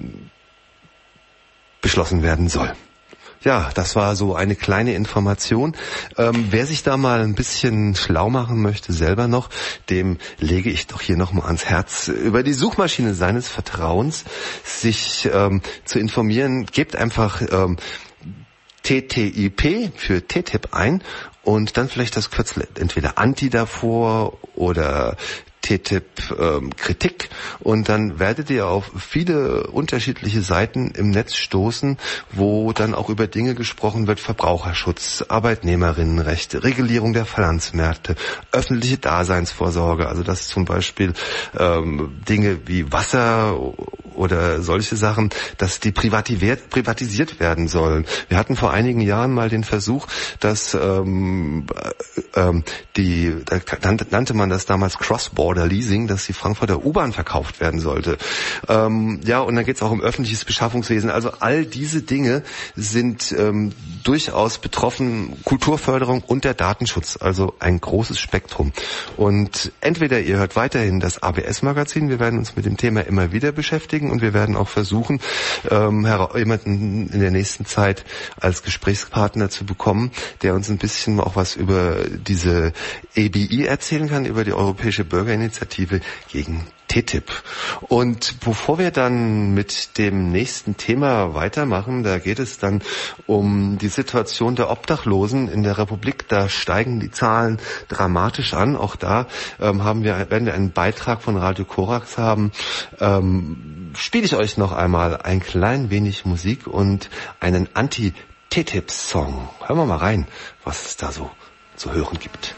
beschlossen werden soll. Ja, das war so eine kleine Information. Ähm, wer sich da mal ein bisschen schlau machen möchte, selber noch, dem lege ich doch hier nochmal ans Herz, über die Suchmaschine seines Vertrauens sich ähm, zu informieren. Gebt einfach ähm, T T I P für T T I P ein und dann vielleicht das Kürzel entweder Anti davor oder T T I P ähm, Kritik und dann werdet ihr auf viele unterschiedliche Seiten im Netz stoßen, wo dann auch über Dinge gesprochen wird: Verbraucherschutz, Arbeitnehmerinnenrechte, Regulierung der Finanzmärkte, öffentliche Daseinsvorsorge, also dass zum Beispiel ähm, Dinge wie Wasser oder solche Sachen, dass die privatisiert, privatisiert werden sollen. Wir hatten vor einigen Jahren mal den Versuch, dass ähm, ähm, die, da nannte man das damals Cross-Border Leasing, dass die Frankfurter U-Bahn verkauft werden sollte. Ähm, ja, und dann geht es auch um öffentliches Beschaffungswesen. Also all diese Dinge sind ähm, durchaus betroffen. Kulturförderung und der Datenschutz, also ein großes Spektrum. Und entweder ihr hört weiterhin das A B S-Magazin, wir werden uns mit dem Thema immer wieder beschäftigen und wir werden auch versuchen, ähm, jemanden in der nächsten Zeit als Gesprächspartner zu bekommen, der uns ein bisschen auch was über diese E B I erzählen kann, über die Europäische Bürgerinitiative gegen T T I P. Und bevor wir dann mit dem nächsten Thema weitermachen, da geht es dann um die Situation der Obdachlosen in der Republik. Da steigen die Zahlen dramatisch an. Auch da ähm, haben wir, werden wir einen Beitrag von Radio Korax haben. Ähm, spiele ich euch noch einmal ein klein wenig Musik und einen Anti-T T I P-Song. Hören wir mal rein, was es da so zu hören gibt.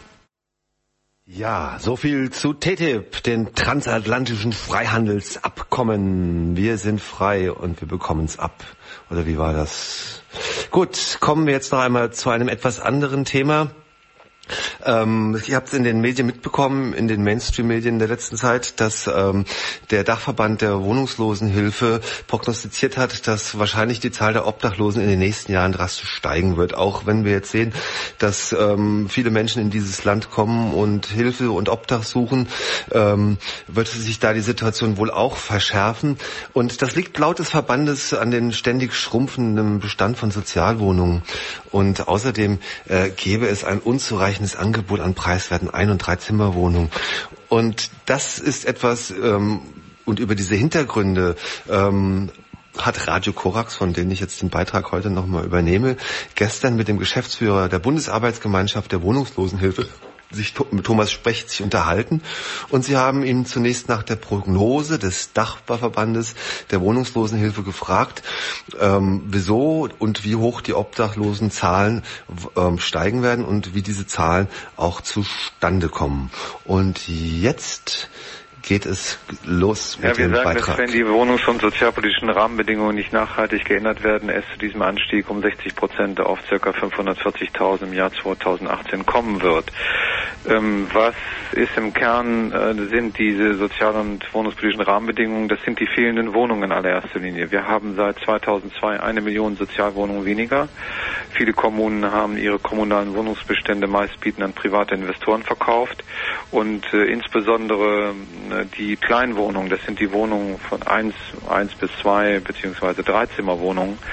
Ja, so viel zu T T I P, den transatlantischen Freihandelsabkommen. Wir sind frei und wir bekommen's ab. Oder wie war das? Gut, kommen wir jetzt noch einmal zu einem etwas anderen Thema. Ähm, ihr habt es in den Medien mitbekommen, in den Mainstream-Medien der letzten Zeit, dass ähm, der Dachverband der Wohnungslosenhilfe prognostiziert hat, dass wahrscheinlich die Zahl der Obdachlosen in den nächsten Jahren drastisch steigen wird. Auch wenn wir jetzt sehen, dass ähm, viele Menschen in dieses Land kommen und Hilfe und Obdach suchen, ähm, wird sich da die Situation wohl auch verschärfen. Und das liegt laut des Verbandes an den ständig schrumpfenden Bestand von Sozialwohnungen. Und außerdem äh, gäbe es ein unzureichendes Angebot an preiswerten Ein- und Dreizimmerwohnungen. Und das ist etwas, ähm, und über diese Hintergründe ähm, hat Radio Korax, von denen ich jetzt den Beitrag heute nochmal übernehme, gestern mit dem Geschäftsführer der Bundesarbeitsgemeinschaft der Wohnungslosenhilfe sich mit Thomas Specht sich unterhalten und sie haben ihn zunächst nach der Prognose des Dachverbandes der Wohnungslosenhilfe gefragt, ähm, wieso und wie hoch die Obdachlosenzahlen ähm, steigen werden und wie diese Zahlen auch zustande kommen. Und jetzt geht es los mit dem Beitrag. Ja, wir sagen, dass wenn die wohnungs- und sozialpolitischen Rahmenbedingungen nicht nachhaltig geändert werden, es zu diesem Anstieg um sechzig Prozent auf ca. fünfhundertvierzigtausend im Jahr zweitausendachtzehn kommen wird. Ähm, was ist im Kern, äh, sind diese sozial- und wohnungspolitischen Rahmenbedingungen, das sind die fehlenden Wohnungen in allererster Linie. Wir haben seit zweitausendzwei eine Million Sozialwohnungen weniger. Viele Kommunen haben ihre kommunalen Wohnungsbestände meistbieten an private Investoren verkauft und äh, insbesondere die Kleinwohnungen, das sind die Wohnungen von eins, eins bis zwei beziehungsweise Dreizimmerwohnungen,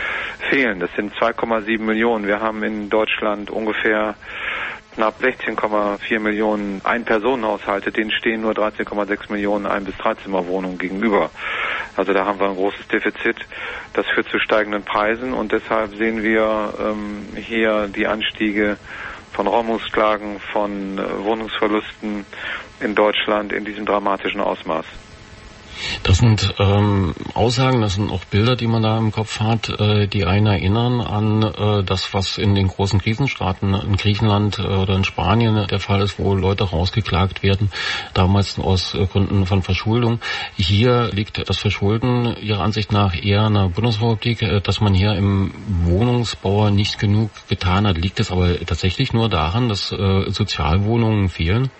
fehlen. Das sind zwei Komma sieben Millionen. Wir haben in Deutschland ungefähr knapp sechzehn Komma vier Millionen Ein-Personen-Haushalte, denen stehen nur dreizehn Komma sechs Millionen Ein- bis Dreizimmerwohnungen gegenüber. Also da haben wir ein großes Defizit. Das führt zu steigenden Preisen und deshalb sehen wir ähm, hier die Anstiege von Räumungsklagen, von äh, Wohnungsverlusten in Deutschland in diesem dramatischen Ausmaß. Das sind ähm, Aussagen, das sind auch Bilder, die man da im Kopf hat, äh, die einen erinnern an äh, das, was in den großen Krisenstaaten in Griechenland äh, oder in Spanien der Fall ist, wo Leute rausgeklagt werden, damals aus äh, Gründen von Verschuldung. Hier liegt das Verschulden Ihrer Ansicht nach eher in der Bundesrepublik, äh, dass man hier im Wohnungsbau nicht genug getan hat. Liegt es aber tatsächlich nur daran, dass äh, Sozialwohnungen fehlen?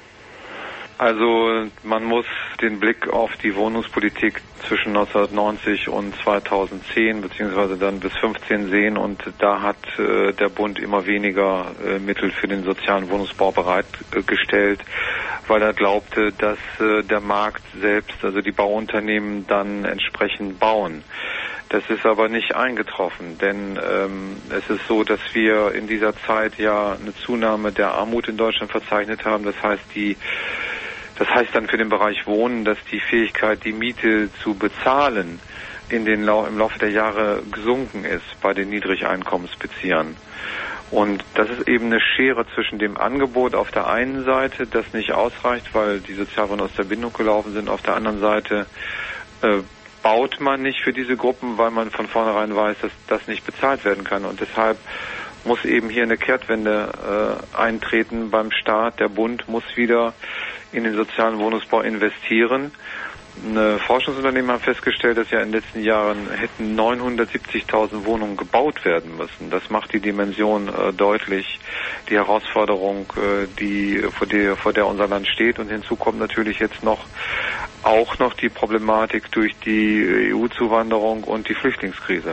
Also man muss den Blick auf die Wohnungspolitik zwischen neunzehnhundertneunzig und zweitausendzehn beziehungsweise dann bis fünfzehn sehen und da hat äh, der Bund immer weniger äh, Mittel für den sozialen Wohnungsbau bereitgestellt, äh, weil er glaubte, dass äh, der Markt selbst, also die Bauunternehmen dann entsprechend bauen. Das ist aber nicht eingetroffen, denn ähm, es ist so, dass wir in dieser Zeit ja eine Zunahme der Armut in Deutschland verzeichnet haben. Das heißt, die Das heißt dann für den Bereich Wohnen, dass die Fähigkeit, die Miete zu bezahlen, in den Lau- im Laufe der Jahre gesunken ist bei den Niedrigeinkommensbeziehern. Und das ist eben eine Schere zwischen dem Angebot auf der einen Seite, das nicht ausreicht, weil die Sozialwohnungen aus der Bindung gelaufen sind. Auf der anderen Seite äh, baut man nicht für diese Gruppen, weil man von vornherein weiß, dass das nicht bezahlt werden kann. Und deshalb muss eben hier eine Kehrtwende äh, eintreten beim Staat. Der Bund muss wieder in den sozialen Wohnungsbau investieren. Eine Forschungsunternehmen haben festgestellt, dass ja in den letzten Jahren hätten neunhundertsiebzigtausend Wohnungen gebaut werden müssen. Das macht die Dimension äh, deutlich, die Herausforderung, äh, die vor der, vor der unser Land steht. Und hinzu kommt natürlich jetzt noch auch noch die Problematik durch die E U-Zuwanderung und die Flüchtlingskrise.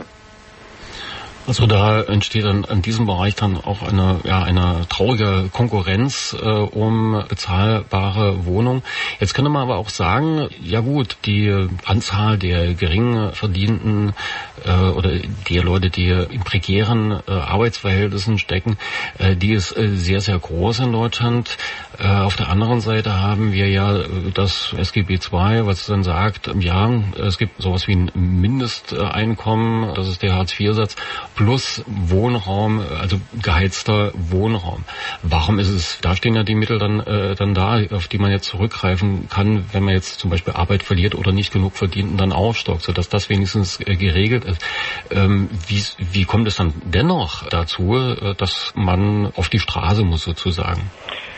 Also da entsteht dann in diesem Bereich dann auch eine, ja, eine traurige Konkurrenz äh, um bezahlbare Wohnungen. Jetzt könnte man aber auch sagen, ja gut, die Anzahl der gering verdienten äh, oder die Leute, die in prekären äh, Arbeitsverhältnissen stecken, äh, die ist äh, sehr, sehr groß in Deutschland. Äh, auf der anderen Seite haben wir ja das S G B zwei, was dann sagt, ja, es gibt sowas wie ein Mindesteinkommen, das ist der Hartz vier Satz, plus Wohnraum, also geheizter Wohnraum. Warum ist es, da stehen ja die Mittel dann äh, dann da, auf die man jetzt zurückgreifen kann, wenn man jetzt zum Beispiel Arbeit verliert oder nicht genug verdient und dann aufstockt, sodass das wenigstens äh, geregelt ist. Ähm, wie, wie kommt es dann dennoch dazu, äh, dass man auf die Straße muss sozusagen?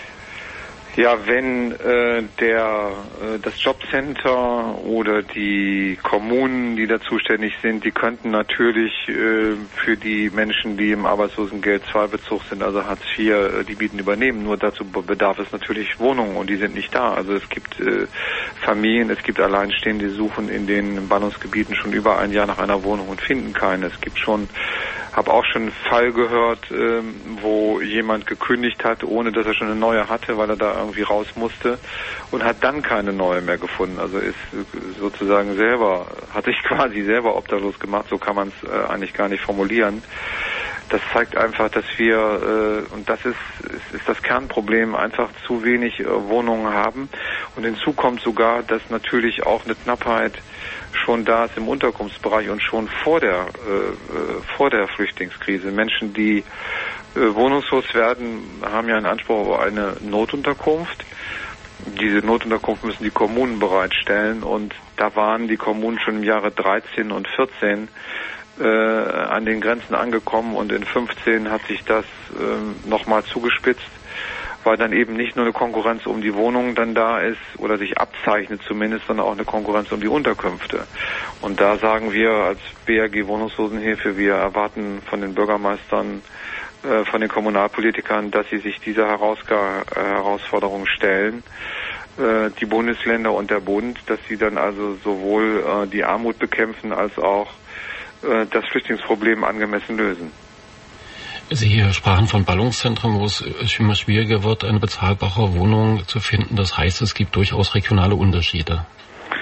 Ja, wenn äh, der äh, das Jobcenter oder die Kommunen, die da zuständig sind, die könnten natürlich äh, für die Menschen, die im Arbeitslosengeld zwei Bezug sind, also Hartz vier, äh, die bieten übernehmen. Nur dazu bedarf es natürlich Wohnungen und die sind nicht da. Also es gibt äh, Familien, es gibt Alleinstehende, die suchen in den Ballungsgebieten schon über ein Jahr nach einer Wohnung und finden keine. Es gibt schon, habe auch schon einen Fall gehört, äh, wo jemand gekündigt hat, ohne dass er schon eine neue hatte, weil er da irgendwie raus musste und hat dann keine neue mehr gefunden. Also ist sozusagen selber, hat sich quasi selber obdachlos gemacht, so kann man es äh, eigentlich gar nicht formulieren. Das zeigt einfach, dass wir, äh, und das ist, ist, ist das Kernproblem, einfach zu wenig äh, Wohnungen haben. Und hinzu kommt sogar, dass natürlich auch eine Knappheit schon da ist im Unterkunftsbereich und schon vor der, äh, vor der Flüchtlingskrise. Menschen, die äh, wohnungslos werden, haben ja einen Anspruch auf eine Notunterkunft. Diese Notunterkunft müssen die Kommunen bereitstellen und da waren die Kommunen schon im Jahre dreizehn und vierzehn äh, an den Grenzen angekommen und in fünfzehn hat sich das äh, nochmal zugespitzt, weil dann eben nicht nur eine Konkurrenz um die Wohnungen dann da ist oder sich abzeichnet zumindest, sondern auch eine Konkurrenz um die Unterkünfte. Und da sagen wir als B R G Wohnungslosenhilfe, wir erwarten von den Bürgermeistern, äh, von den Kommunalpolitikern, dass sie sich dieser Herausga- äh, Herausforderung stellen, äh, die Bundesländer und der Bund, dass sie dann also sowohl äh, die Armut bekämpfen als auch äh, das Flüchtlingsproblem angemessen lösen. Sie sprachen von Ballungszentren, wo es immer schwieriger wird, eine bezahlbare Wohnung zu finden. Das heißt, es gibt durchaus regionale Unterschiede.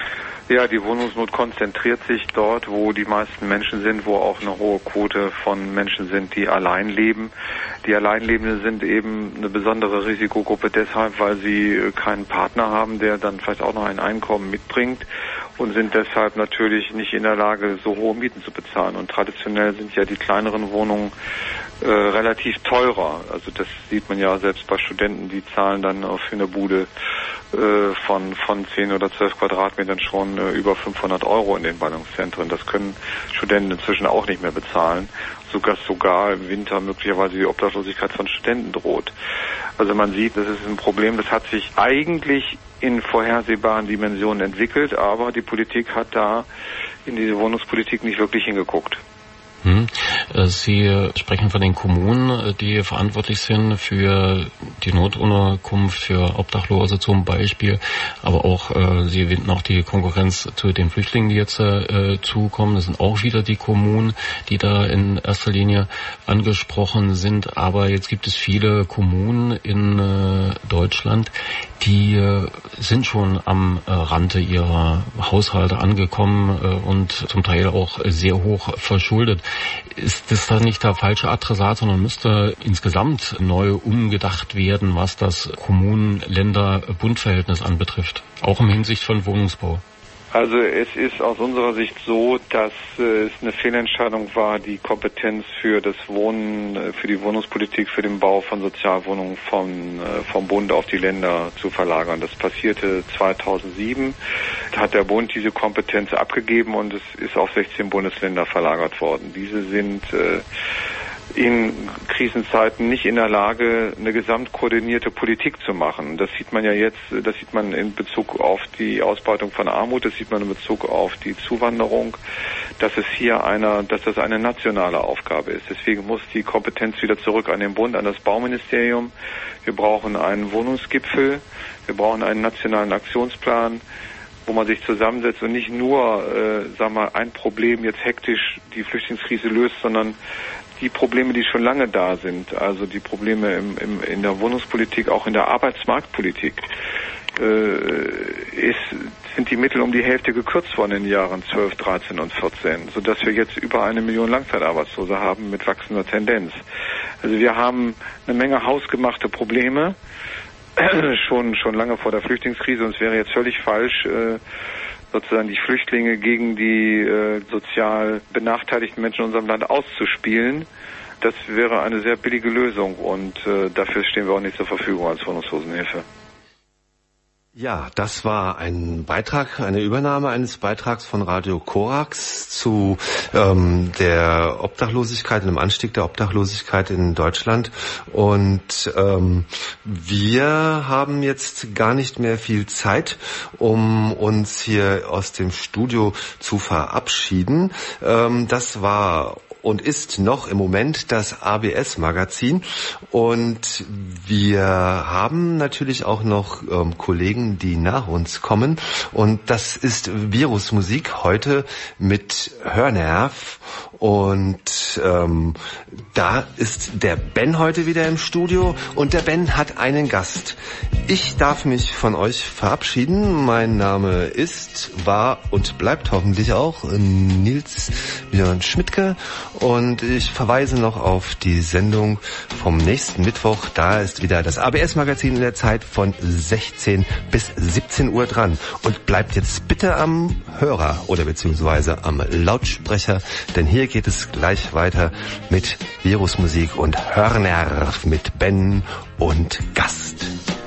Ja, die Wohnungsnot konzentriert sich dort, wo die meisten Menschen sind, wo auch eine hohe Quote von Menschen sind, die allein leben. Die Alleinlebenden sind eben eine besondere Risikogruppe deshalb, weil sie keinen Partner haben, der dann vielleicht auch noch ein Einkommen mitbringt und sind deshalb natürlich nicht in der Lage, so hohe Mieten zu bezahlen. Und traditionell sind ja die kleineren Wohnungen äh, relativ teurer. Also das sieht man ja selbst bei Studenten, die zahlen dann für eine Bude äh, von von zehn oder zwölf Quadratmetern schon äh, über fünfhundert Euro in den Ballungszentren. Das können Studenten inzwischen auch nicht mehr bezahlen. Sogar sogar im Winter möglicherweise die Obdachlosigkeit von Studenten droht. Also man sieht, das ist ein Problem, das hat sich eigentlich in vorhersehbaren Dimensionen entwickelt, aber die Politik hat da in diese Wohnungspolitik nicht wirklich hingeguckt. Sie sprechen von den Kommunen, die verantwortlich sind für die Notunterkunft, für Obdachlose zum Beispiel, aber auch Sie erwähnten auch die Konkurrenz zu den Flüchtlingen, die jetzt äh, zukommen. Das sind auch wieder die Kommunen, die da in erster Linie angesprochen sind. Aber jetzt gibt es viele Kommunen in äh, Deutschland, die äh, sind schon am äh, Rande ihrer Haushalte angekommen äh, und zum Teil auch sehr hoch verschuldet. Ist das dann nicht der falsche Adressat, sondern müsste insgesamt neu umgedacht werden, was das Kommunen-Länder-Bund-Verhältnis anbetrifft, auch im Hinsicht von Wohnungsbau? Also es ist aus unserer Sicht so, dass äh, es eine Fehlentscheidung war, die Kompetenz für das Wohnen, äh, für die Wohnungspolitik, für den Bau von Sozialwohnungen vom, äh, vom Bund auf die Länder zu verlagern. Das passierte zweitausendsieben. Da hat der Bund diese Kompetenz abgegeben und es ist auf sechzehn Bundesländer verlagert worden. Diese sind äh, in Krisenzeiten nicht in der Lage, eine gesamtkoordinierte Politik zu machen. Das sieht man ja jetzt, das sieht man in Bezug auf die Ausbeutung von Armut, das sieht man in Bezug auf die Zuwanderung, dass es hier einer, dass das eine nationale Aufgabe ist. Deswegen muss die Kompetenz wieder zurück an den Bund, an das Bauministerium. Wir brauchen einen Wohnungsgipfel, wir brauchen einen nationalen Aktionsplan, wo man sich zusammensetzt und nicht nur, äh, sagen wir mal, ein Problem jetzt hektisch die Flüchtlingskrise löst, sondern die Probleme, die schon lange da sind, also die Probleme im, im, in der Wohnungspolitik, auch in der Arbeitsmarktpolitik, äh, ist, sind die Mittel um die Hälfte gekürzt worden in den Jahren zwölf, dreizehn und vierzehn, sodass wir jetzt über eine Million Langzeitarbeitslose haben mit wachsender Tendenz. Also wir haben eine Menge hausgemachte Probleme, schon schon lange vor der Flüchtlingskrise, und es wäre jetzt völlig falsch, äh, sozusagen die Flüchtlinge gegen die äh, sozial benachteiligten Menschen in unserem Land auszuspielen. Das wäre eine sehr billige Lösung und äh, dafür stehen wir auch nicht zur Verfügung als Wohnungslosenhilfe. Ja, das war ein Beitrag, eine Übernahme eines Beitrags von Radio Korax zu ähm, der Obdachlosigkeit, dem Anstieg der Obdachlosigkeit in Deutschland. Und ähm, wir haben jetzt gar nicht mehr viel Zeit, um uns hier aus dem Studio zu verabschieden. Ähm, das war und ist noch im Moment das A B S-Magazin. Und wir haben natürlich auch noch ähm, Kollegen, die nach uns kommen. Und das ist Virusmusik heute mit Hörnerv. Und ähm, da ist der Ben heute wieder im Studio. Und der Ben hat einen Gast. Ich darf mich von euch verabschieden. Mein Name ist, war und bleibt hoffentlich auch Nils Björn Schmidtke. Und ich verweise noch auf die Sendung vom nächsten Mittwoch. Da ist wieder das A B S-Magazin in der Zeit von sechzehn bis siebzehn Uhr dran. Und bleibt jetzt bitte am Hörer oder beziehungsweise am Lautsprecher, denn hier geht es gleich weiter mit Virusmusik und Hörnerv mit Ben und Gast.